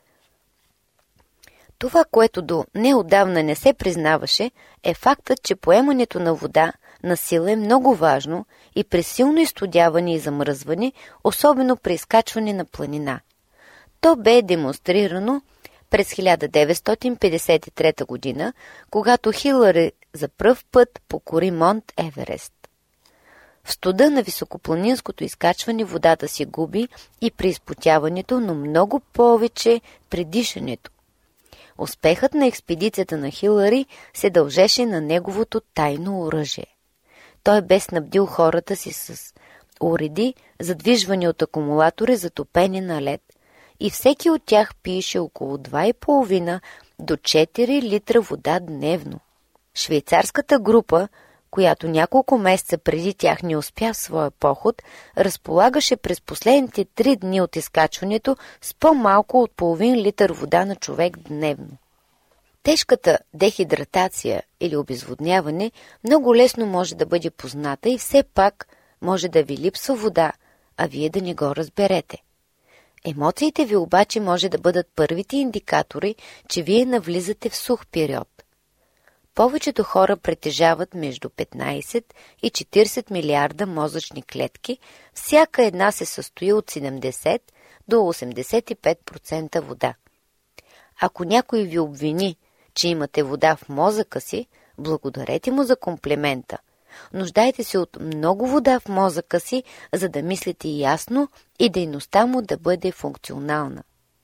Speaker 7: Това, което до неотдавна не се признаваше, е фактът, че поемането на вода на сила е много важно и при силно изстудяване и замръзване, особено при изкачване на планина. То бе демонстрирано през хиляда деветстотин петдесет и трета година, когато Хилари за пръв път покори Монт Еверест. В студа на високопланинското изкачване водата се губи и при изпотяването, но много повече при дишането. Успехът на експедицията на Хилари се дължеше на неговото тайно оръжие. Той бе снабдил хората си с уреди, задвижвани от акумулатори за топене на лед, и всеки от тях пиеше около два и половина до четири литра вода дневно. Швейцарската група, която няколко месеца преди тях не успя в своя поход, разполагаше през последните три дни от изкачването с по-малко от половин литър вода на човек дневно. Тежката дехидратация или обезводняване много лесно може да бъде позната и все пак може да ви липсва вода, а вие да не го разберете. Емоциите ви обаче може да бъдат първите индикатори, че вие навлизате в сух период. Повечето хора притежават между петнадесет и четиридесет милиарда мозъчни клетки, всяка една се състои от седемдесет до осемдесет и пет процента вода. Ако някой ви обвини, че имате вода в мозъка си, благодарете му за комплимента. Нуждайте се от много вода в мозъка си, за да мислите ясно и дейността му да бъде функционална.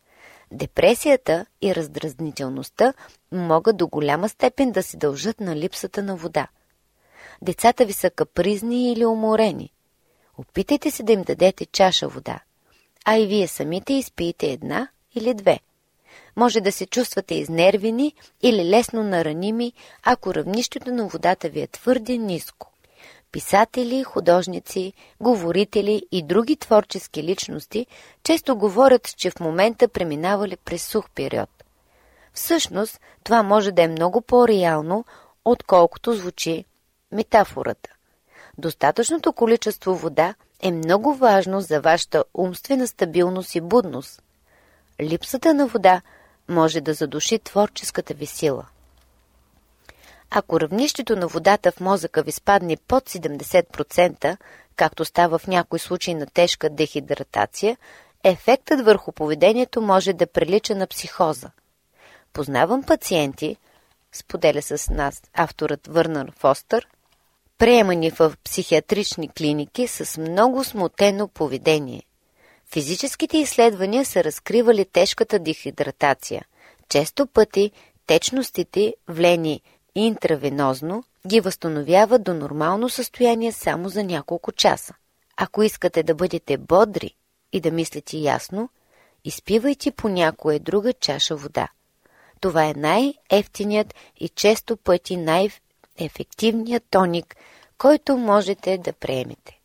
Speaker 7: Депресията и раздразнителността могат до голяма степен да се дължат на липсата на вода. Децата ви са капризни или уморени. Опитайте се да им дадете чаша вода, а и вие самите изпийте една или две. Може да се чувствате изнервени или лесно нараними, ако равнището на водата ви е твърде ниско. Писатели, художници, говорители и други творчески личности често говорят, че в момента преминавали през сух период. Всъщност, това може да е много по-реално, отколкото звучи метафората. Достатъчното количество вода е много важно за вашата умствена стабилност и будност. Липсата на вода може да задуши творческата ви сила. Ако равнището на водата в мозъка ви спадне под седемдесет процента, както става в някои случаи на тежка дехидратация, ефектът върху поведението може да прилича на психоза. Познавам пациенти, споделя с нас авторът Върнър Фостър, приемани в психиатрични клиники с много смутено поведение. Физическите изследвания са разкривали тежката дехидратация. Често пъти течностите, влени интравенозно, ги възстановяват до нормално състояние само за няколко часа. Ако искате да бъдете бодри и да мислите ясно, изпивайте по някоя друга чаша вода. Това е най-евтиният и често пъти най-ефективният тоник, който можете да приемете.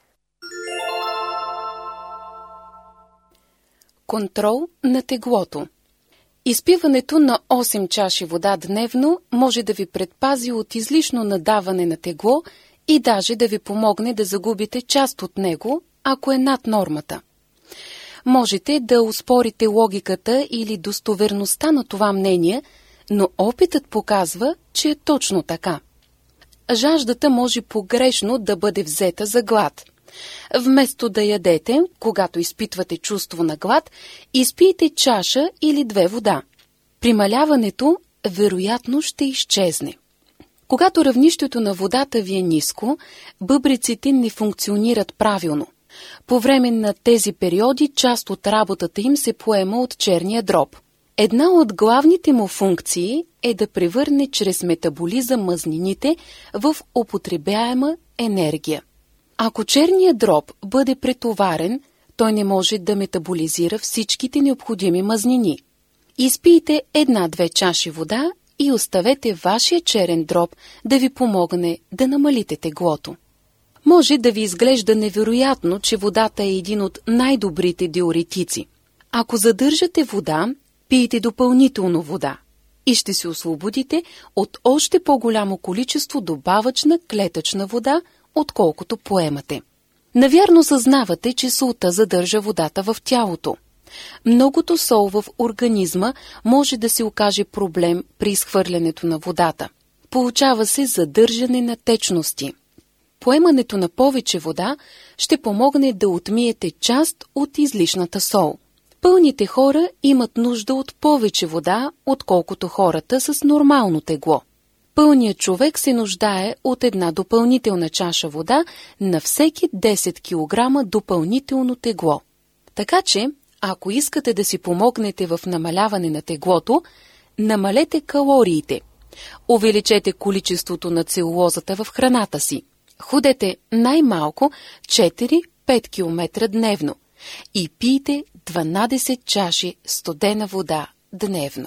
Speaker 8: Контрол на теглото. Изпиването на осем чаши вода дневно може да ви предпази от излишно надаване на тегло и даже да ви помогне да загубите част от него, ако е над нормата. Можете да оспорите логиката или достоверността на това мнение, но опитът показва, че е точно така. Жаждата може погрешно да бъде взета за глад. Вместо да ядете, когато изпитвате чувство на глад, изпийте чаша или две вода. Прималяването вероятно ще изчезне. Когато равнището на водата ви е ниско, бъбреците не функционират правилно. По време на тези периоди част от работата им се поема от черния дроб. Една от главните му функции е да превърне чрез метаболизъм мазнините в употребяема енергия. Ако черният дроб бъде претоварен, той не може да метаболизира всичките необходими мазнини. Изпийте една-две чаши вода и оставете вашия черен дроб да ви помогне да намалите теглото. Може да ви изглежда невероятно, че водата е един от най-добрите диуретици. Ако задържате вода, пийте допълнително вода и ще се освободите от още по-голямо количество добавъчна клетъчна вода, отколкото поемате. Навярно съзнавате, че солта задържа водата в тялото. Многото сол в организма може да се окаже проблем при изхвърлянето на водата. Получава се задържане на течности. Поемането на повече вода ще помогне да отмиете част от излишната сол. Пълните хора имат нужда от повече вода, отколкото хората с нормално тегло. Пълният човек се нуждае от една допълнителна чаша вода на всеки десет килограма допълнително тегло. Така че, ако искате да си помогнете в намаляване на теглото, намалете калориите. Увеличете количеството на целулозата в храната си. Ходете най-малко четири-пет километра дневно и пийте дванадесет чаши студена вода дневно.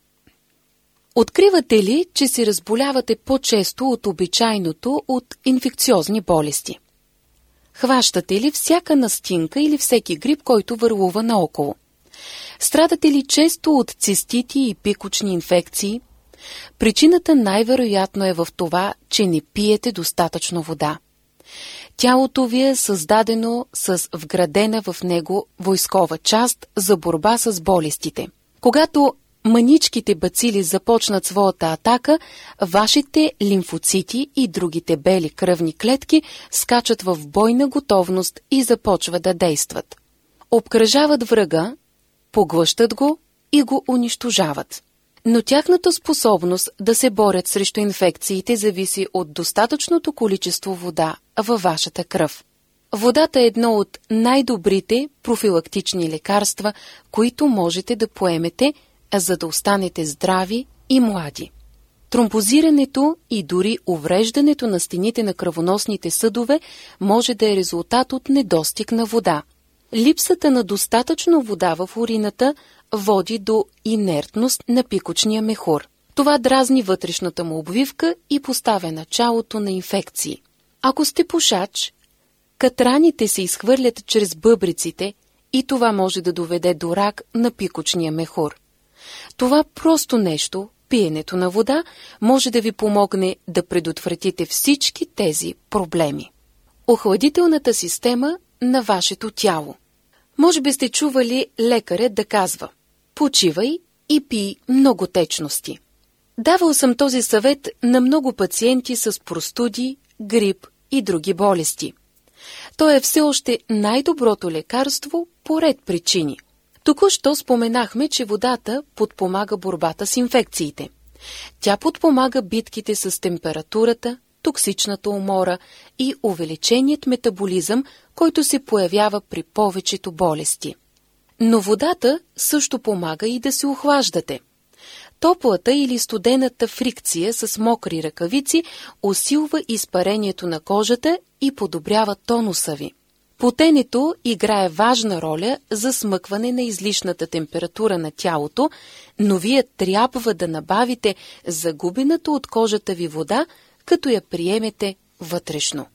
Speaker 8: Откривате ли, че се разболявате по-често от обичайното от инфекциозни болести? Хващате ли всяка настинка или всеки грип, който върлува наоколо? Страдате ли често от цистити и пикочни инфекции? Причината най-вероятно е в това, че не пиете достатъчно вода. Тялото ви е създадено с вградена в него войскова част за борба с болестите. Когато маничките бацили започнат своята атака, вашите лимфоцити и другите бели кръвни клетки скачат в бойна готовност и започват да действат. Обкръжават врага, поглъщат го и го унищожават. Но тяхната способност да се борят срещу инфекциите зависи от достатъчното количество вода във вашата кръв. Водата е едно от най-добрите профилактични лекарства, които можете да поемете, за да останете здрави и млади. Тромбозирането и дори увреждането на стените на кръвоносните съдове може да е резултат от недостиг на вода. Липсата на достатъчно вода в урината води до инертност на пикочния мехур. Това дразни вътрешната му обвивка и поставя началото на инфекции. Ако сте пушач, катраните се изхвърлят чрез бъбриците и това може да доведе до рак на пикочния мехур. Това просто нещо, пиенето на вода, може да ви помогне да предотвратите всички тези проблеми. охладителната система на вашето тяло. Може би сте чували лекарят да казва: почивай и пий много течности. Давал съм този съвет на много пациенти с простуди, грип и други болести. То е все още най-доброто лекарство по ред причини. Току-що споменахме, че водата подпомага борбата с инфекциите. Тя подпомага битките с температурата, токсичната умора и увеличеният метаболизъм, който се появява при повечето болести. Но водата също помага и да се охлаждате. Топлата или студената фрикция с мокри ръкавици усилва изпарението на кожата и подобрява тонуса ви. Потенето играе важна роля за смъкване на излишната температура на тялото, но вие трябва да набавите загубената от кожата ви вода, като я приемете вътрешно.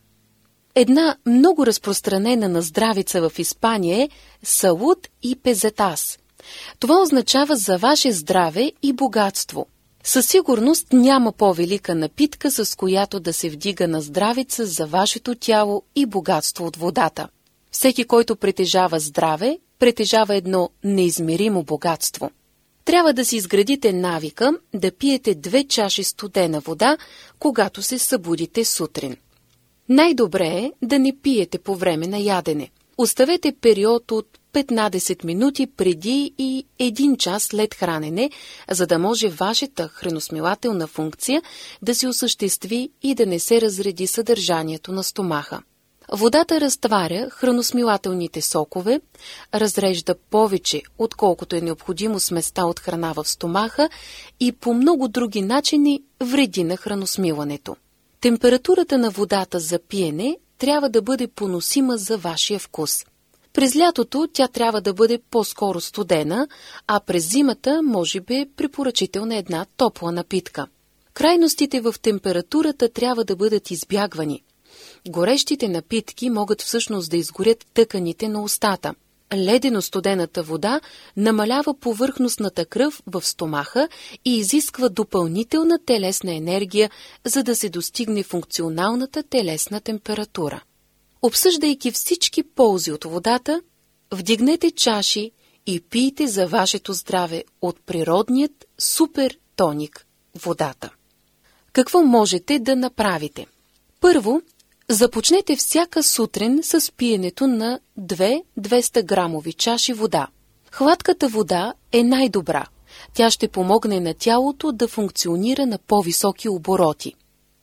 Speaker 8: Една много разпространена наздравица в Испания е салут и пезетас. Това означава за ваше здраве и богатство. Със сигурност няма по-велика напитка, с която да се вдига на здравица за вашето тяло и богатство от водата. Всеки, който притежава здраве, притежава едно неизмеримо богатство. Трябва да си изградите навика да пиете две чаши студена вода, когато се събудите сутрин. Най-добре е да не пиете по време на ядене. Оставете период от петнадесет минути преди и един час след хранене, за да може вашата храносмилателна функция да се осъществи и да не се разреди съдържанието на стомаха. Водата разтваря храносмилателните сокове, разрежда повече, отколкото е необходимо сместа от храна в стомаха и по много други начини вреди на храносмилането. Температурата на водата за пиене трябва да бъде поносима за вашия вкус. През лятото тя трябва да бъде по-скоро студена, а през зимата може би е препоръчителна една топла напитка. Крайностите в температурата трябва да бъдат избягвани. Горещите напитки могат всъщност да изгорят тъканите на устата. Ледено-студената вода намалява повърхностната кръв в стомаха и изисква допълнителна телесна енергия, за да се достигне функционалната телесна температура. Обсъждайки всички ползи от водата, вдигнете чаши и пийте за вашето здраве от природният супер тоник – водата. Какво можете да направите? Първо, започнете всяка сутрин с пиенето на две двеста грамови чаши вода. Хладката вода е най-добра. Тя ще помогне на тялото да функционира на по-високи обороти.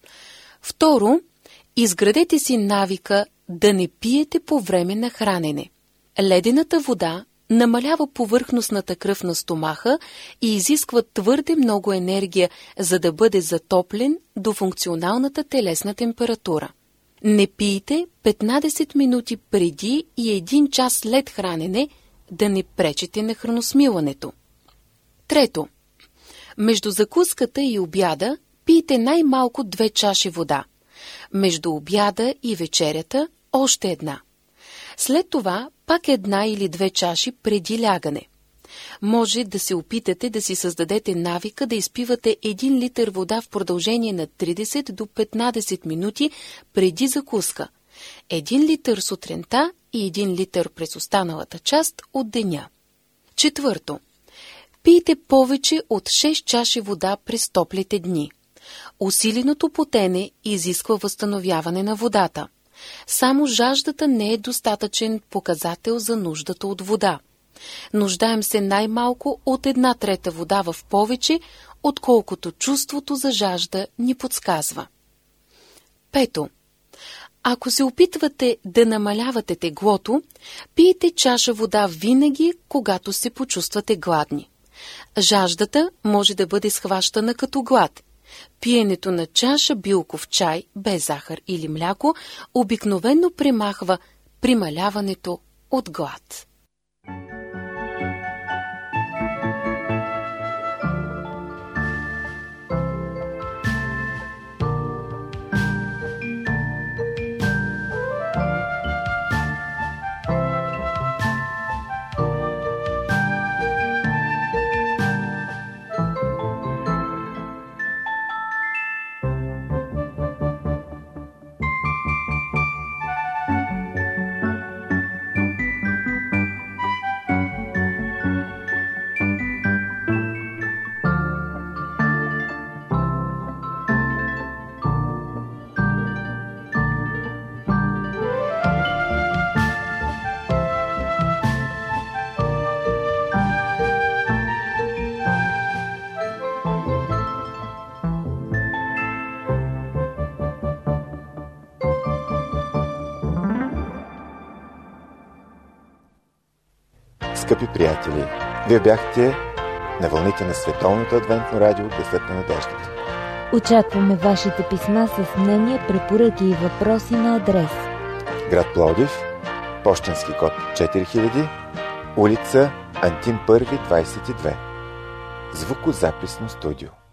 Speaker 8: Второ, изградете си навика да не пиете по време на хранене. Ледената вода намалява повърхностната кръв на стомаха и изисква твърде много енергия, за да бъде затоплен до функционалната телесна температура. Не пийте петнадесет минути преди и един час след хранене, да не пречите на храносмилането. Трето, между закуската и обяда пийте най-малко две чаши вода. Между обяда и вечерята още една. След това пак една или две чаши преди лягане. Може да се опитате да си създадете навика да изпивате един литър вода в продължение на тридесет до петнадесет минути преди закуска. Един литър сутринта и един литър през останалата част от деня. Четвърто. Пийте повече от шест чаши вода през топлите дни. Усиленото потене изисква възстановяване на водата. Само жаждата не е достатъчен показател за нуждата от вода. Нуждаем се най-малко от една трета вода в повече, отколкото чувството за жажда ни подсказва. Пето. Ако се опитвате да намалявате теглото, пийте чаша вода винаги, когато се почувствате гладни. Жаждата може да бъде схващана като глад. Пиенето на чаша билков чай, без захар или мляко, обикновено премахва прималяването от глад.
Speaker 2: Скъпи приятели, вие бяхте на вълните на Световното адвентно радио Гласът на надеждата.
Speaker 1: Очакваме вашите писма с мнения, препоръки и въпроси на адрес:
Speaker 2: град Пловдив, пощенски код четири хиляди, улица Антим първи, двадесет и две. Звукозаписно студио.